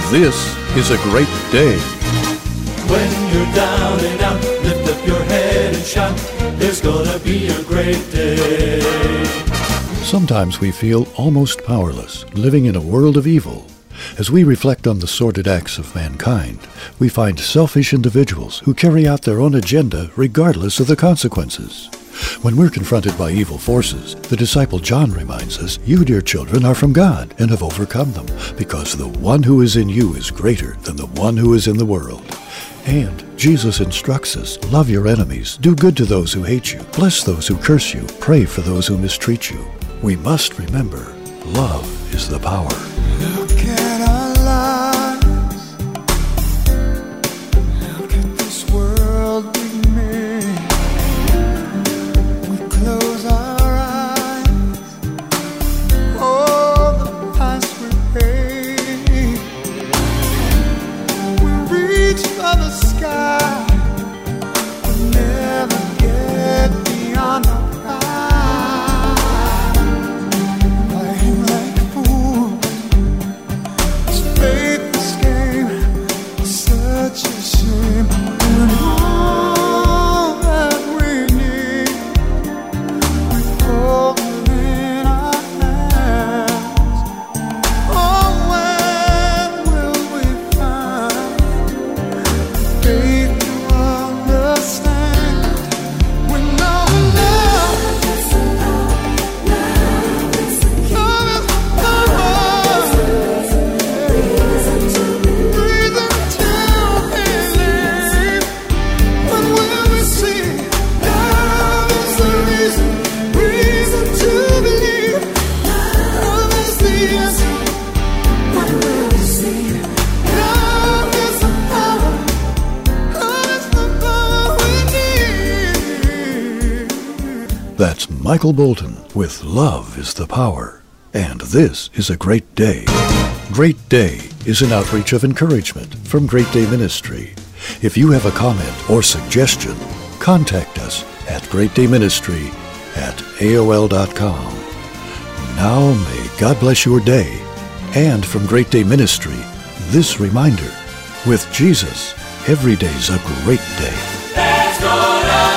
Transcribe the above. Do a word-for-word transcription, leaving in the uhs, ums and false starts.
this is a great day. When you're down and out, lift up your head and shout, there's gonna be a great day. Sometimes we feel almost powerless, living in a world of evil. As we reflect on the sordid acts of mankind, we find selfish individuals who carry out their own agenda regardless of the consequences. When we're confronted by evil forces, the disciple John reminds us, you, dear children, are from God and have overcome them, because the one who is in you is greater than the one who is in the world. And Jesus instructs us, love your enemies, do good to those who hate you, bless those who curse you, pray for those who mistreat you. We must remember, love is the power. Look at our lives. Look at this world we made. We close our eyes. Oh, the price we pay. We reach for the sky. We never get beyond our That's Michael Bolton with Love is the Power. And this is a great day. Great Day is an outreach of encouragement from Great Day Ministry. If you have a comment or suggestion, contact us at great day ministry at A O L dot com. Now may God bless your day. And from Great Day Ministry, this reminder, with Jesus, every day's a great day. There's gonna